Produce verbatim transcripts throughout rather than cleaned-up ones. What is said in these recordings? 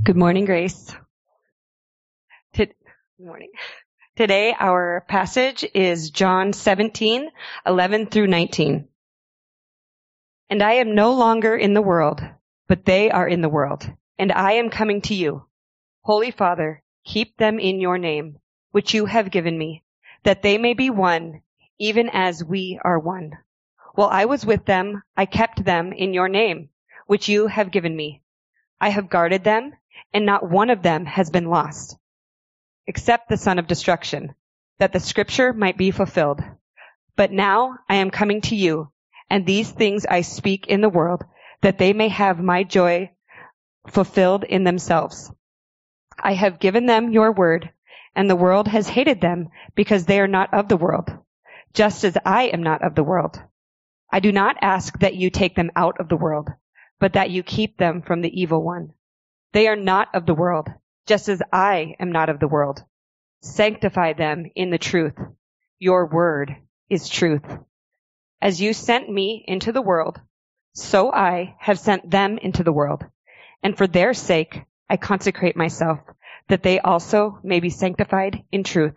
Good morning, Grace. Good morning. Today, our passage is John seventeen, eleven through nineteen. And I am no longer in the world, but they are in the world, and I am coming to you. Holy Father, keep them in your name, which you have given me, that they may be one, even as we are one. While I was with them, I kept them in your name, which you have given me. I have guarded them, and not one of them has been lost, except the son of destruction, that the scripture might be fulfilled. But now I am coming to you, and these things I speak in the world, that they may have my joy fulfilled in themselves. I have given them your word, and the world has hated them, because they are not of the world, just as I am not of the world. I do not ask that you take them out of the world, but that you keep them from the evil one. They are not of the world, just as I am not of the world. Sanctify them in the truth. Your word is truth. As you sent me into the world, so I have sent them into the world. And for their sake, I consecrate myself, that they also may be sanctified in truth.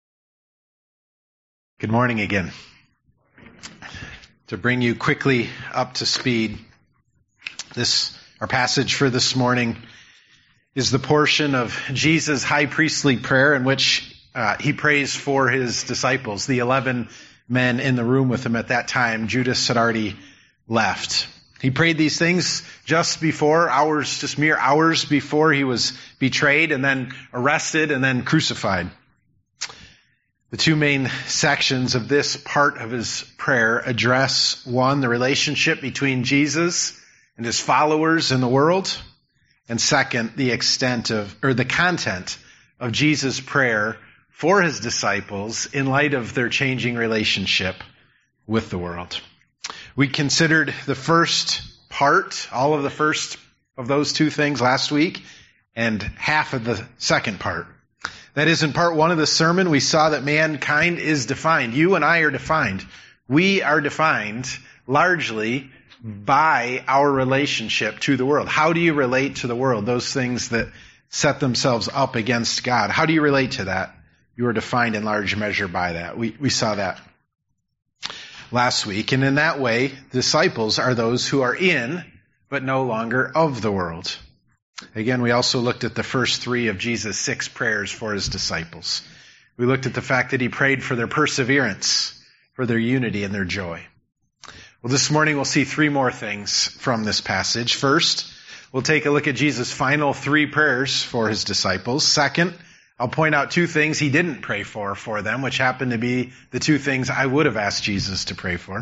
Good morning again. To bring you quickly up to speed, this our passage for this morning is the portion of Jesus' high priestly prayer in which uh, he prays for his disciples, the eleven men in the room with him at that time. Judas had already left. He prayed these things just before, hours, just mere hours before he was betrayed and then arrested and then crucified. The two main sections of this part of his prayer address, one, the relationship between Jesus and his followers in the world, and second, the extent of, or the content of Jesus' prayer for his disciples in light of their changing relationship with the world. We considered the first part, all of the first of those two things last week, and half of the second part. That is, in part one of the sermon, we saw that mankind is defined. You and I are defined. We are defined largely by our relationship to the world. How do you relate to the world? Those things that set themselves up against God. How do you relate to that? You are defined in large measure by that. We, we saw that last week. And in that way, disciples are those who are in, but no longer of the world. Again, we also looked at the first three of Jesus' six prayers for his disciples. We looked at the fact that he prayed for their perseverance, for their unity and their joy. Well, this morning we'll see three more things from this passage. First, we'll take a look at Jesus' final three prayers for his disciples. Second, I'll point out two things he didn't pray for for them, which happen to be the two things I would have asked Jesus to pray for.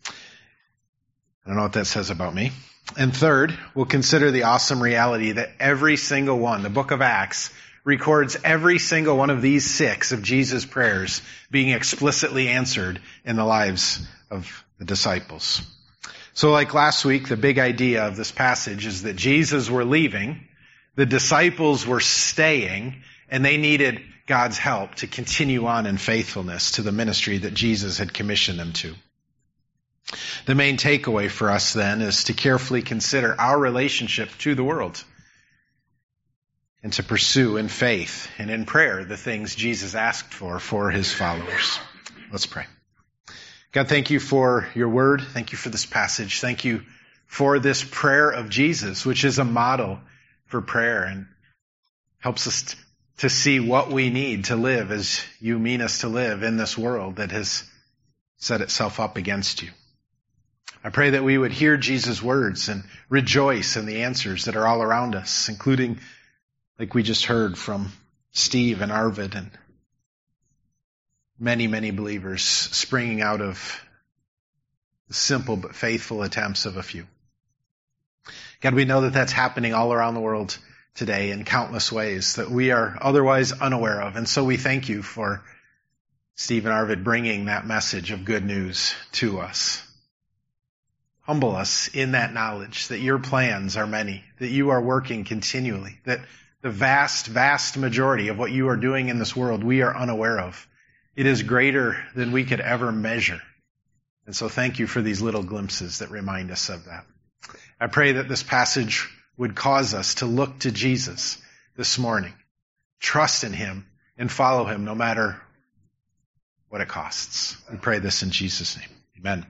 I don't know what that says about me. And third, we'll consider the awesome reality that every single one, the book of Acts, records every single one of these six of Jesus' prayers being explicitly answered in the lives of the disciples. So like last week, the big idea of this passage is that Jesus were leaving, the disciples were staying, and they needed God's help to continue on in faithfulness to the ministry that Jesus had commissioned them to. The main takeaway for us then is to carefully consider our relationship to the world and to pursue in faith and in prayer the things Jesus asked for for his followers. Let's pray. God, thank you for your word. Thank you for this passage. Thank you for this prayer of Jesus, which is a model for prayer and helps us to see what we need to live as you mean us to live in this world that has set itself up against you. I pray that we would hear Jesus' words and rejoice in the answers that are all around us, including, like we just heard from Steve and Arvid and many, many believers springing out of the simple but faithful attempts of a few. God, we know that that's happening all around the world today in countless ways that we are otherwise unaware of. And so we thank you for Steve and Arvid bringing that message of good news to us. Humble us in that knowledge that your plans are many, that you are working continually, that the vast, vast majority of what you are doing in this world we are unaware of. It is greater than we could ever measure. And so thank you for these little glimpses that remind us of that. I pray that this passage would cause us to look to Jesus this morning, trust in him, and follow him no matter what it costs. We pray this in Jesus' name. Amen.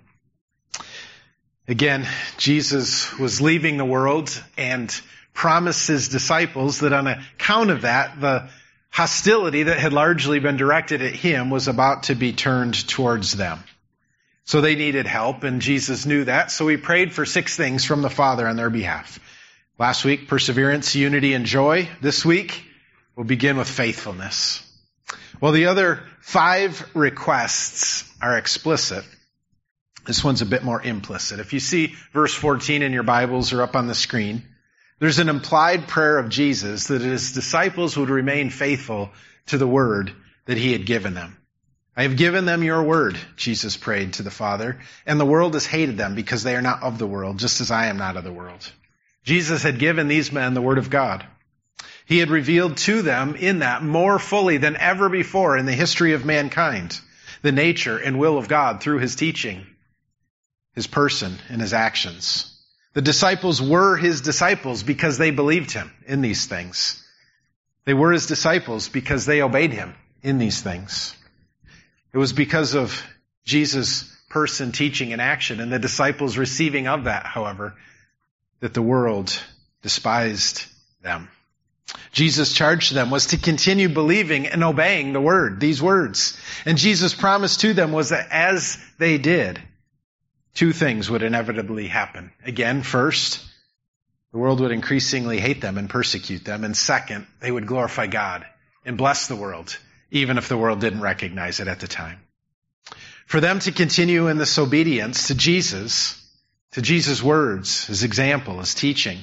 Again, Jesus was leaving the world and promised his disciples that on account of that, the hostility that had largely been directed at him was about to be turned towards them. So they needed help, and Jesus knew that, so he prayed for six things from the Father on their behalf. Last week, perseverance, unity, and joy. This week, we'll begin with faithfulness. Well, the other five requests are explicit. This one's a bit more implicit. If you see verse fourteen in your Bibles or up on the screen, there's an implied prayer of Jesus that his disciples would remain faithful to the word that he had given them. I have given them your word, Jesus prayed to the Father, and the world has hated them because they are not of the world, just as I am not of the world. Jesus had given these men the word of God. He had revealed to them in that more fully than ever before in the history of mankind, the nature and will of God through his teaching, his person, and his actions. The disciples were his disciples because they believed him in these things. They were his disciples because they obeyed him in these things. It was because of Jesus' person, teaching, and action, and the disciples receiving of that, however, that the world despised them. Jesus' charge to them was to continue believing and obeying the word, these words. And Jesus' promise to them was that as they did, two things would inevitably happen. Again, first, the world would increasingly hate them and persecute them. And second, they would glorify God and bless the world, even if the world didn't recognize it at the time. For them to continue in this obedience to Jesus, to Jesus' words, his example, his teaching,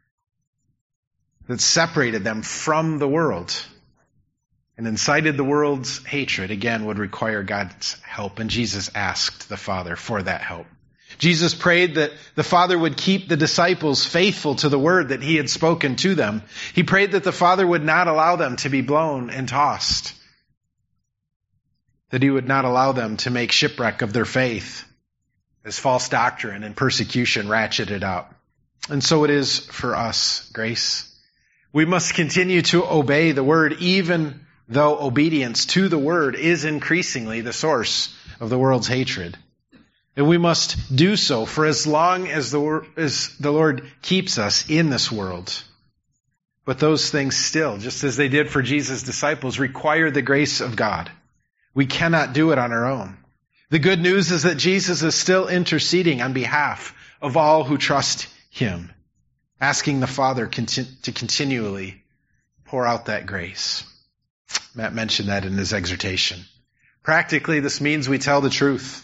that separated them from the world and incited the world's hatred, again, would require God's help. And Jesus asked the Father for that help. Jesus prayed that the Father would keep the disciples faithful to the word that he had spoken to them. He prayed that the Father would not allow them to be blown and tossed, that he would not allow them to make shipwreck of their faith as false doctrine and persecution ratcheted up. And so it is for us, Grace. We must continue to obey the word, even though obedience to the word is increasingly the source of the world's hatred. And we must do so for as long as the, as the Lord keeps us in this world. But those things still, just as they did for Jesus' disciples, require the grace of God. We cannot do it on our own. The good news is that Jesus is still interceding on behalf of all who trust him, asking the Father conti- to continually pour out that grace. Matt mentioned that in his exhortation. Practically, this means we tell the truth,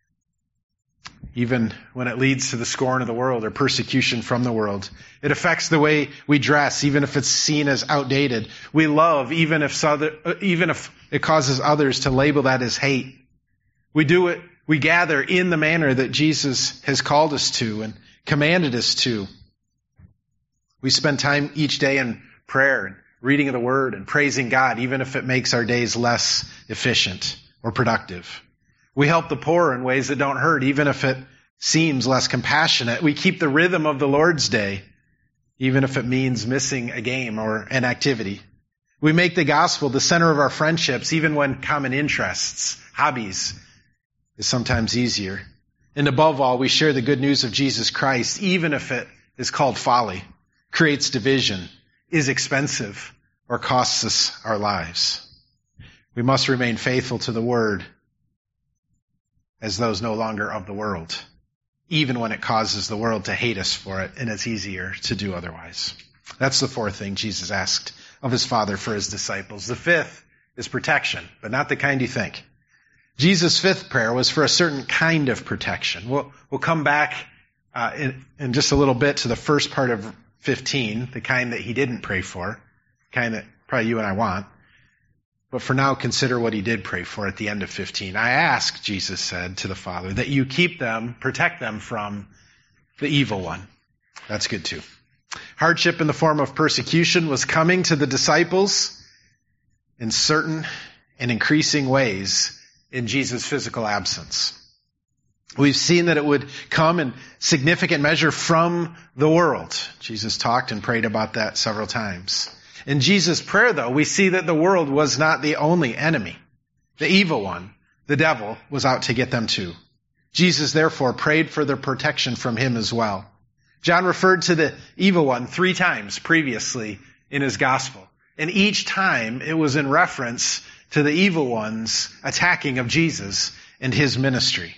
even when it leads to the scorn of the world or persecution from the world. It affects the way we dress, even if it's seen as outdated. We love, even if even if it causes others to label that as hate. We do it, we gather in the manner that Jesus has called us to and commanded us to. We spend time each day in prayer and reading of the word and praising God, even if it makes our days less efficient or productive. We help the poor in ways that don't hurt, even if it seems less compassionate. We keep the rhythm of the Lord's Day, even if it means missing a game or an activity. We make the gospel the center of our friendships, even when common interests, hobbies, is sometimes easier. And above all, we share the good news of Jesus Christ, even if it is called folly, creates division, is expensive, or costs us our lives. We must remain faithful to the word as those no longer of the world, even when it causes the world to hate us for it, and it's easier to do otherwise. That's the fourth thing Jesus asked of his Father for his disciples. The fifth is protection, but not the kind you think. Jesus' fifth prayer was for a certain kind of protection. We'll, we'll come back uh, in, in just a little bit to the first part of fifteen, the kind that he didn't pray for, the kind that probably you and I want. But for now, consider what he did pray for at the end of fifteen. I ask, Jesus said to the Father, that you keep them, protect them from the evil one. That's good too. Hardship in the form of persecution was coming to the disciples in certain and increasing ways in Jesus' physical absence. We've seen that it would come in significant measure from the world. Jesus talked and prayed about that several times. In Jesus' prayer, though, we see that the world was not the only enemy. The evil one, the devil, was out to get them too. Jesus, therefore, prayed for their protection from him as well. John referred to the evil one three times previously in his gospel. And each time it was in reference to the evil one's attacking of Jesus and his ministry.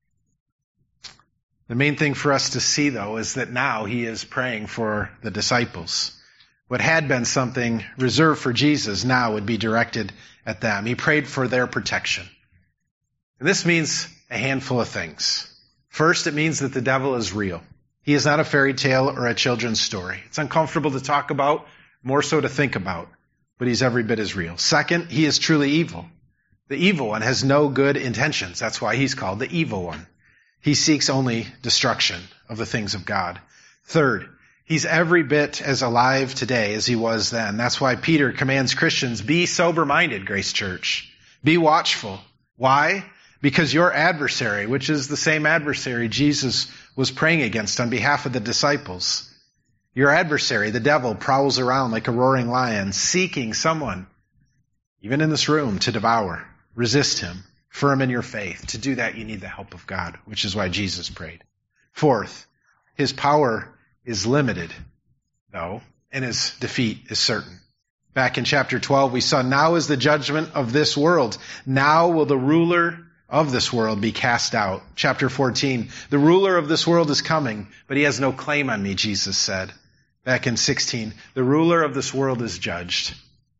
The main thing for us to see, though, is that now he is praying for the disciples. What had been something reserved for Jesus now would be directed at them. He prayed for their protection. And this means a handful of things. First, it means that the devil is real. He is not a fairy tale or a children's story. It's uncomfortable to talk about, more so to think about, but he's every bit as real. Second, he is truly evil. The evil one has no good intentions. That's why he's called the evil one. He seeks only destruction of the things of God. Third, he's every bit as alive today as he was then. That's why Peter commands Christians, be sober-minded, Grace Church. Be watchful. Why? Because your adversary, which is the same adversary Jesus was praying against on behalf of the disciples, your adversary, the devil, prowls around like a roaring lion, seeking someone, even in this room, to devour. Resist him. Firm in your faith. To do that, you need the help of God, which is why Jesus prayed. Fourth, his power is limited, though, and his defeat is certain. Back in chapter twelve, we saw, now is the judgment of this world. Now will the ruler of this world be cast out. Chapter fourteen, the ruler of this world is coming, but he has no claim on me, Jesus said. Back in sixteen, the ruler of this world is judged.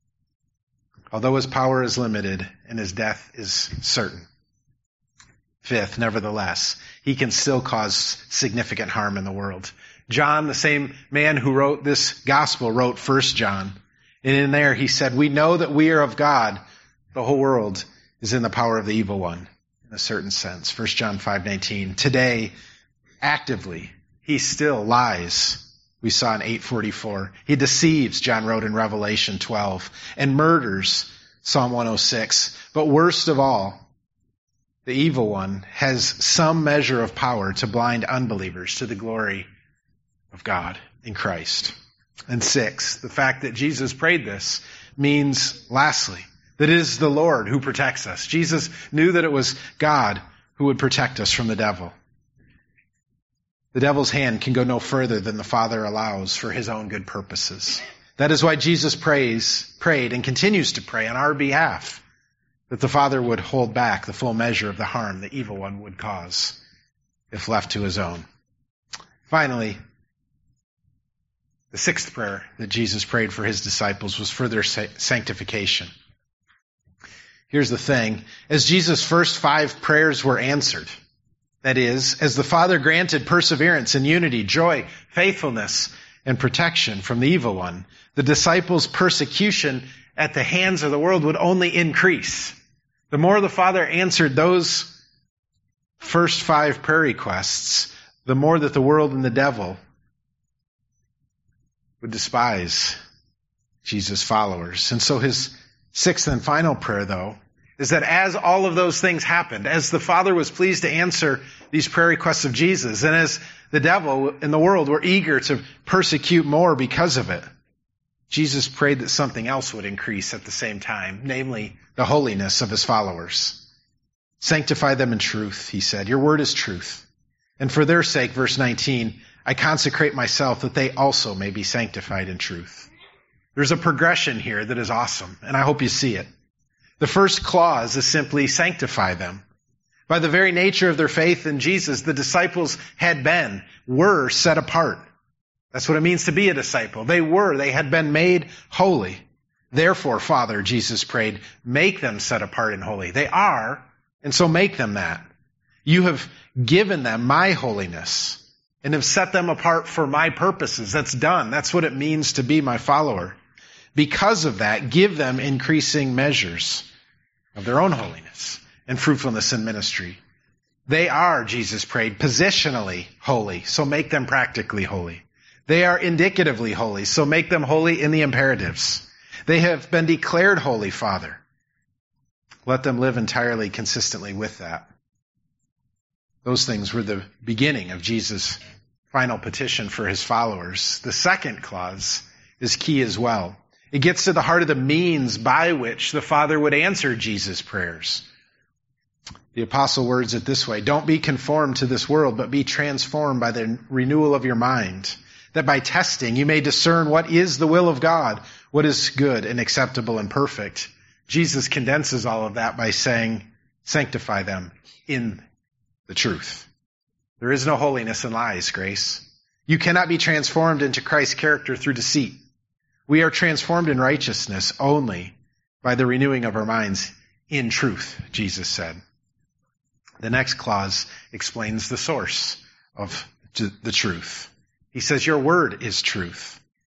Although his power is limited and his death is certain. Fifth, nevertheless, he can still cause significant harm in the world. John, the same man who wrote this gospel, wrote First John. And in there he said, we know that we are of God. The whole world is in the power of the evil one, in a certain sense. First John five nineteen. Today, actively, he still lies. We saw in eight forty-four. He deceives, John wrote in Revelation twelve, and murders, Psalm one oh six. But worst of all, the evil one has some measure of power to blind unbelievers to the glory of God in Christ. And six, the fact that Jesus prayed this means, lastly, that it is the Lord who protects us. Jesus knew that it was God who would protect us from the devil. The devil's hand can go no further than the Father allows for his own good purposes. That is why Jesus prays, prayed and continues to pray on our behalf, that the Father would hold back the full measure of the harm the evil one would cause if left to his own. Finally, the sixth prayer that Jesus prayed for his disciples was for their sanctification. Here's the thing. As Jesus' first five prayers were answered, that is, as the Father granted perseverance and unity, joy, faithfulness, and protection from the evil one, the disciples' persecution at the hands of the world would only increase. The more the Father answered those first five prayer requests, the more that the world and the devil would despise Jesus' followers. And so his sixth and final prayer, though, is that as all of those things happened, as the Father was pleased to answer these prayer requests of Jesus, and as the devil and the world were eager to persecute more because of it, Jesus prayed that something else would increase at the same time, namely the holiness of his followers. Sanctify them in truth, he said. Your word is truth. And for their sake, verse nineteen, I consecrate myself that they also may be sanctified in truth. There's a progression here that is awesome, and I hope you see it. The first clause is simply sanctify them. By the very nature of their faith in Jesus, the disciples had been, were set apart. That's what it means to be a disciple. They were, they had been made holy. Therefore, Father, Jesus prayed, make them set apart and holy. They are, and so make them that. You have given them my holiness and have set them apart for my purposes. That's done. That's what it means to be my follower. Because of that, give them increasing measures of their own holiness and fruitfulness in ministry. They are, Jesus prayed, positionally holy, so make them practically holy. They are indicatively holy, so make them holy in the imperatives. They have been declared holy, Father. Let them live entirely consistently with that. Those things were the beginning of Jesus' final petition for his followers. The second clause is key as well. It gets to the heart of the means by which the Father would answer Jesus' prayers. The apostle words it this way: don't be conformed to this world, but be transformed by the renewal of your mind, that by testing you may discern what is the will of God, what is good and acceptable and perfect. Jesus condenses all of that by saying, sanctify them in the truth. There is no holiness in lies, Grace. You cannot be transformed into Christ's character through deceit. We are transformed in righteousness only by the renewing of our minds in truth, Jesus said. The next clause explains the source of the truth. He says, your word is truth.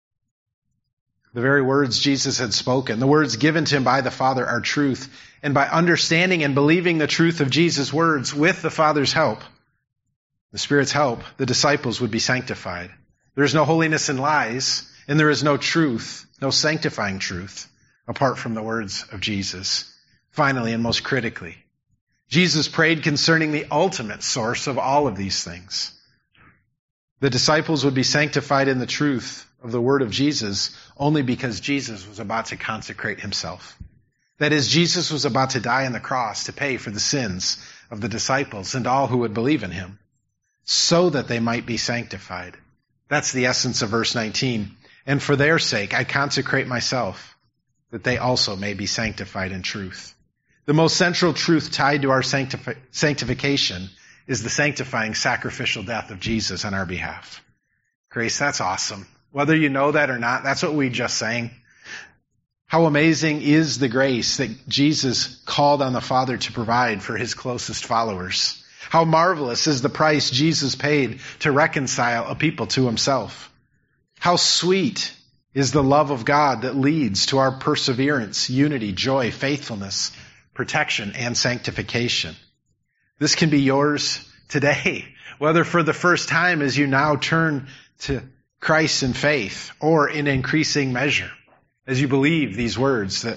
The very words Jesus had spoken, the words given to him by the Father, are truth. And by understanding and believing the truth of Jesus' words with the Father's help, the Spirit's help, the disciples would be sanctified. There is no holiness in lies, and there is no truth, no sanctifying truth, apart from the words of Jesus. Finally, and most critically, Jesus prayed concerning the ultimate source of all of these things. The disciples would be sanctified in the truth of the word of Jesus only because Jesus was about to consecrate himself. That is, Jesus was about to die on the cross to pay for the sins of the disciples and all who would believe in him, so that they might be sanctified. That's the essence of verse nineteen. And for their sake I consecrate myself, that they also may be sanctified in truth. The most central truth tied to our sanctifi- sanctification is the sanctifying sacrificial death of Jesus on our behalf. Grace, that's awesome. Whether you know that or not, that's what we just sang. How amazing is the grace that Jesus called on the Father to provide for his closest followers. How marvelous is the price Jesus paid to reconcile a people to himself. How sweet is the love of God that leads to our perseverance, unity, joy, faithfulness, protection, and sanctification. This can be yours today, whether for the first time as you now turn to Christ in faith, or in increasing measure as you believe these words that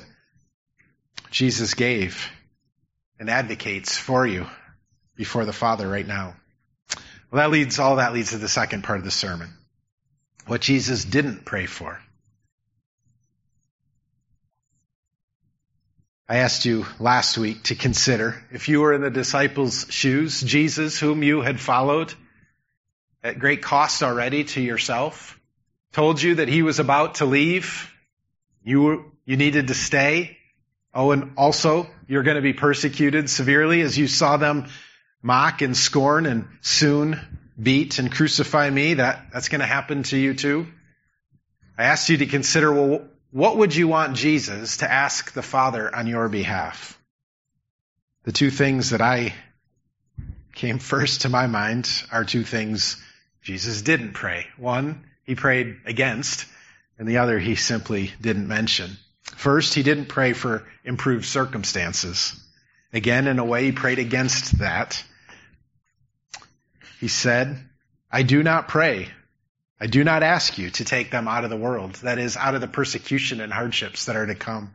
Jesus gave and advocates for you before the Father right now. Well, that leads, all that leads to the second part of the sermon. What Jesus didn't pray for. I asked you last week to consider, if you were in the disciples' shoes, Jesus, whom you had followed at great cost already to yourself, told you that he was about to leave. You were, you needed to stay. Oh, and also you're going to be persecuted severely as you saw them mock and scorn and soon beat and crucify me. That, that's going to happen to you too. I asked you to consider, well, what would you want Jesus to ask the Father on your behalf? The two things that I came first to my mind are two things Jesus didn't pray. One, he prayed against, and the other he simply didn't mention. First, he didn't pray for improved circumstances. Again, in a way, he prayed against that. He said, I do not pray. I do not ask you to take them out of the world, that is, out of the persecution and hardships that are to come.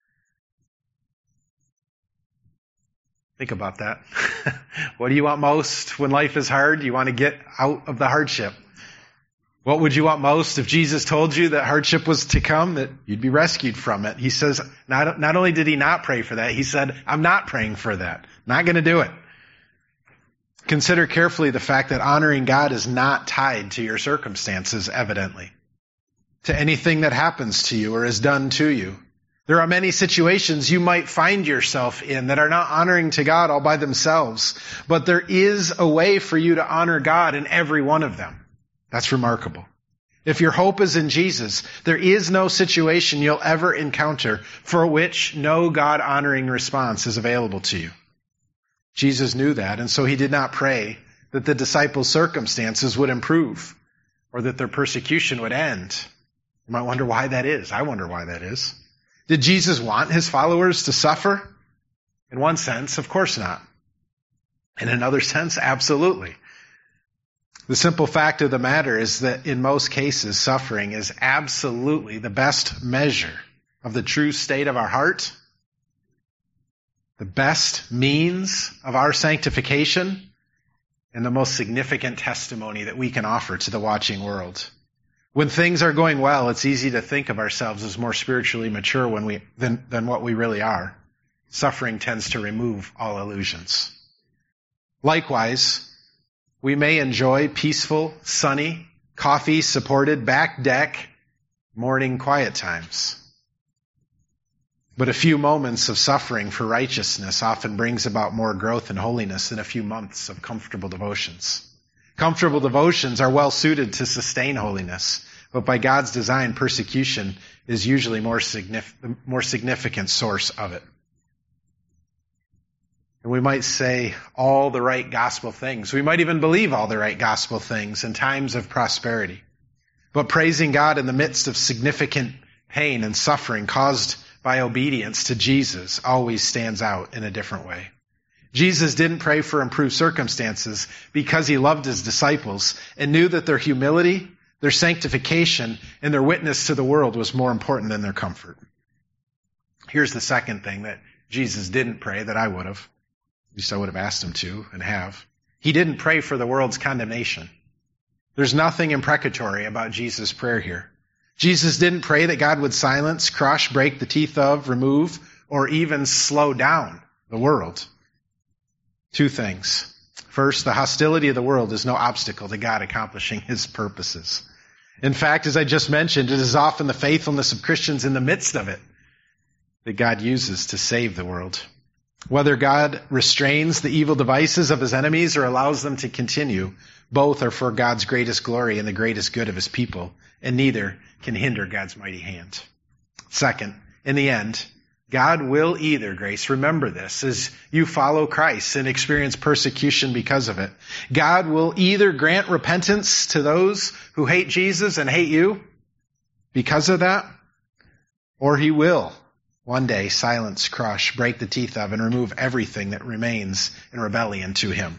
Think about that. What do you want most when life is hard? You want to get out of the hardship. What would you want most if Jesus told you that hardship was to come, that you'd be rescued from it? He says, not, not only did he not pray for that, he said, I'm not praying for that. Not going to do it. Consider carefully the fact that honoring God is not tied to your circumstances, evidently, to anything that happens to you or is done to you. There are many situations you might find yourself in that are not honoring to God all by themselves, but there is a way for you to honor God in every one of them. That's remarkable. If your hope is in Jesus, there is no situation you'll ever encounter for which no God-honoring response is available to you. Jesus knew that, and so he did not pray that the disciples' circumstances would improve or that their persecution would end. You might wonder why that is. I wonder why that is. Did Jesus want his followers to suffer? In one sense, of course not. In another sense, absolutely. The simple fact of the matter is that in most cases, suffering is absolutely the best measure of the true state of our heart, the best means of our sanctification, and the most significant testimony that we can offer to the watching world. When things are going well, it's easy to think of ourselves as more spiritually mature when we, than, than what we really are. Suffering tends to remove all illusions. Likewise, we may enjoy peaceful, sunny, coffee-supported back deck morning quiet times. But a few moments of suffering for righteousness often brings about more growth and holiness than a few months of comfortable devotions. Comfortable devotions are well suited to sustain holiness, but by God's design, persecution is usually more significant, more significant source of it. And we might say all the right gospel things. We might even believe all the right gospel things in times of prosperity. But praising God in the midst of significant pain and suffering caused by obedience to Jesus always stands out in a different way. Jesus didn't pray for improved circumstances because he loved his disciples and knew that their humility, their sanctification, and their witness to the world was more important than their comfort. Here's the second thing that Jesus didn't pray that I would have. At least I would have asked him to and have. He didn't pray for the world's condemnation. There's nothing imprecatory about Jesus' prayer here. Jesus didn't pray that God would silence, crush, break the teeth of, remove, or even slow down the world. Two things. First, the hostility of the world is no obstacle to God accomplishing his purposes. In fact, as I just mentioned, it is often the faithfulness of Christians in the midst of it that God uses to save the world. Whether God restrains the evil devices of his enemies or allows them to continue, both are for God's greatest glory and the greatest good of his people, and neither can hinder God's mighty hand. Second, in the end, God will either, Grace, remember this, as you follow Christ and experience persecution because of it. God will either grant repentance to those who hate Jesus and hate you because of that, or he will one day silence, crush, break the teeth of, and remove everything that remains in rebellion to him.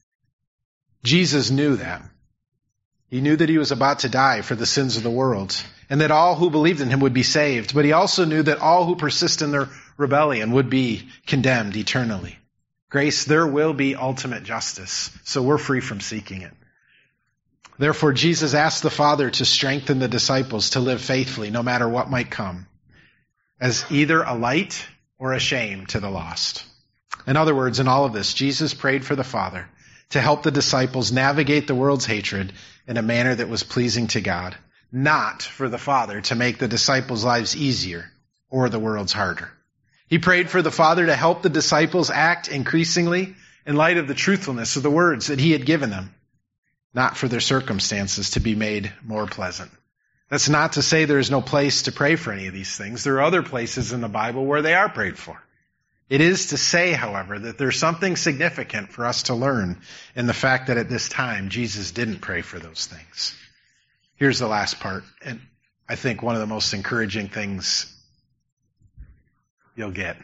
Jesus knew that. He knew that he was about to die for the sins of the world, and that all who believed in him would be saved. But he also knew that all who persist in their rebellion would be condemned eternally. Grace, there will be ultimate justice, so we're free from seeking it. Therefore, Jesus asked the Father to strengthen the disciples to live faithfully no matter what might come, as either a light or a shame to the lost. In other words, in all of this, Jesus prayed for the Father to help the disciples navigate the world's hatred in a manner that was pleasing to God, not for the Father to make the disciples' lives easier or the world's harder. He prayed for the Father to help the disciples act increasingly in light of the truthfulness of the words that he had given them, not for their circumstances to be made more pleasant. That's not to say there is no place to pray for any of these things. There are other places in the Bible where they are prayed for. It is to say, however, that there's something significant for us to learn in the fact that at this time, Jesus didn't pray for those things. Here's the last part, and I think one of the most encouraging things you'll get.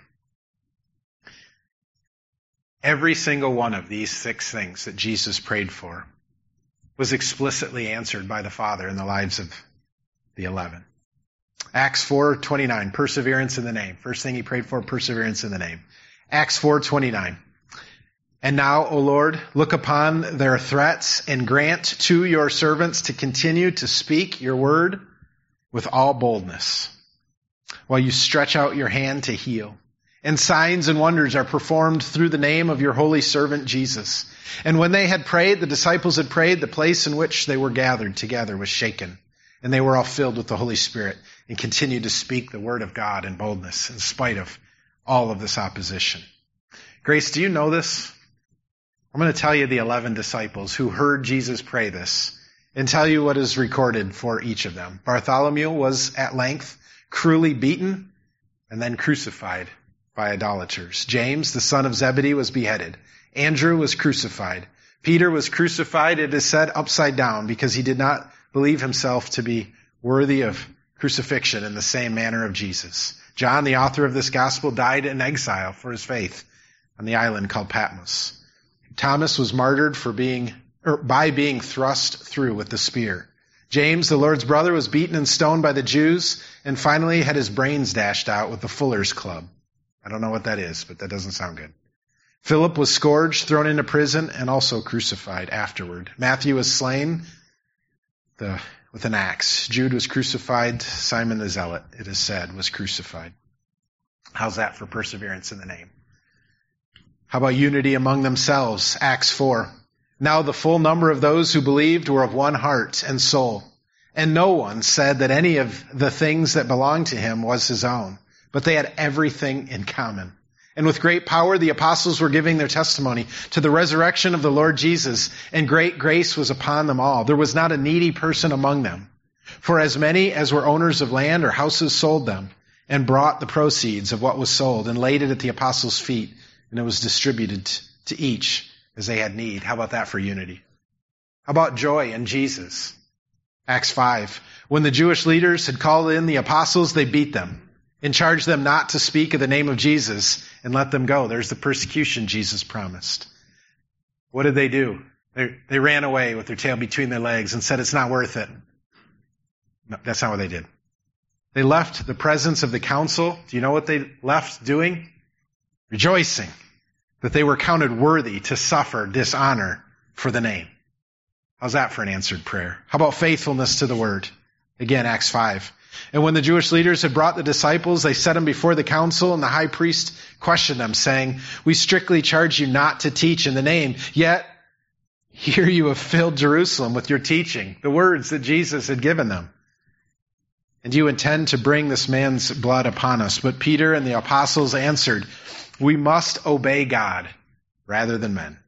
Every single one of these six things that Jesus prayed for was explicitly answered by the Father in the lives of the eleven. Acts four twenty-nine, perseverance in the name. First thing he prayed for, perseverance in the name. Acts four twenty-nine. And now, O Lord, look upon their threats and grant to your servants to continue to speak your word with all boldness, while you stretch out your hand to heal. And signs and wonders are performed through the name of your holy servant Jesus. And when they had prayed, the disciples had prayed, the place in which they were gathered together was shaken. And they were all filled with the Holy Spirit and continued to speak the word of God in boldness in spite of all of this opposition. Grace, do you know this? I'm going to tell you the eleven disciples who heard Jesus pray this and tell you what is recorded for each of them. Bartholomew was at length cruelly beaten and then crucified by idolaters. James, the son of Zebedee, was beheaded. Andrew was crucified. Peter was crucified, it is said, upside down because he did not believe himself to be worthy of crucifixion in the same manner of Jesus. John, the author of this gospel, died in exile for his faith on the island called Patmos. Thomas was martyred for being, or by being thrust through with the spear. James, the Lord's brother, was beaten and stoned by the Jews and finally had his brains dashed out with the fuller's club. I don't know what that is, but that doesn't sound good. Philip was scourged, thrown into prison, and also crucified afterward. Matthew was slain the, with an axe. Jude was crucified. Simon the Zealot, it is said, was crucified. How's that for perseverance in the name? How about unity among themselves? Acts four. Now the full number of those who believed were of one heart and soul. And no one said that any of the things that belonged to him was his own, but they had everything in common. And with great power, the apostles were giving their testimony to the resurrection of the Lord Jesus, and great grace was upon them all. There was not a needy person among them. For as many as were owners of land or houses sold them, and brought the proceeds of what was sold, and laid it at the apostles' feet, and it was distributed to each as they had need. How about that for unity? How about joy in Jesus? Acts five. When the Jewish leaders had called in the apostles, they beat them and charged them not to speak of the name of Jesus and let them go. There's the persecution Jesus promised. What did they do? They, they ran away with their tail between their legs and said, it's not worth it. No, that's not what they did. They left the presence of the council. Do you know what they left doing? Rejoicing that they were counted worthy to suffer dishonor for the name. How's that for an answered prayer? How about faithfulness to the word? Again, Acts five. And when the Jewish leaders had brought the disciples, they set them before the council, and the high priest questioned them, saying, we strictly charge you not to teach in the name, yet here you have filled Jerusalem with your teaching, the words that Jesus had given them. And you intend to bring this man's blood upon us. But Peter and the apostles answered, we must obey God rather than men.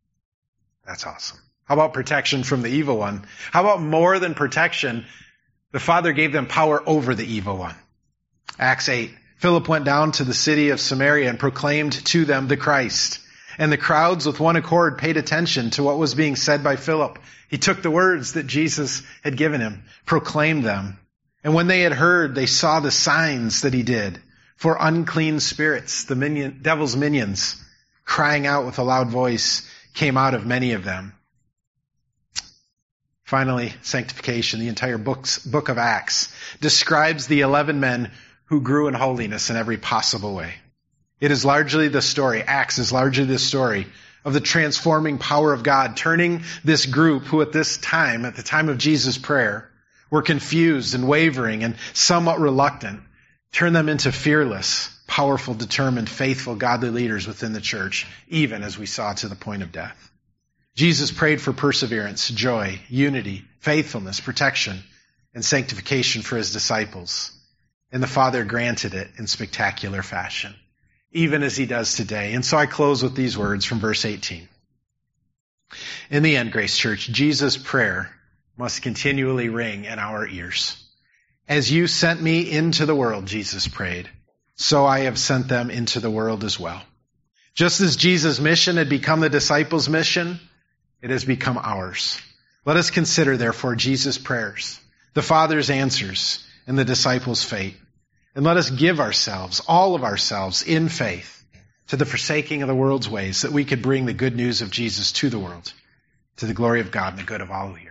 That's awesome. How about protection from the evil one? How about more than protection? The Father gave them power over the evil one. Acts eight. Philip went down to the city of Samaria and proclaimed to them the Christ. And the crowds with one accord paid attention to what was being said by Philip. He took the words that Jesus had given him, proclaimed them. And when they had heard, they saw the signs that he did. For unclean spirits, the minion, devil's minions, crying out with a loud voice, came out of many of them. Finally, sanctification. The entire books, book of Acts describes the eleven men who grew in holiness in every possible way. It is largely the story, Acts is largely the story of the transforming power of God, turning this group who at this time, at the time of Jesus' prayer, were confused and wavering and somewhat reluctant, turn them into fearless, powerful, determined, faithful, godly leaders within the church, even as we saw to the point of death. Jesus prayed for perseverance, joy, unity, faithfulness, protection, and sanctification for his disciples. And the Father granted it in spectacular fashion, even as he does today. And so I close with these words from verse eighteen. In the end, Grace Church, Jesus' prayer must continually ring in our ears. As you sent me into the world, Jesus prayed, so I have sent them into the world as well. Just as Jesus' mission had become the disciples' mission, it has become ours. Let us consider, therefore, Jesus' prayers, the Father's answers, and the disciples' fate. And let us give ourselves, all of ourselves, in faith, to the forsaking of the world's ways, that we could bring the good news of Jesus to the world, to the glory of God and the good of all of you.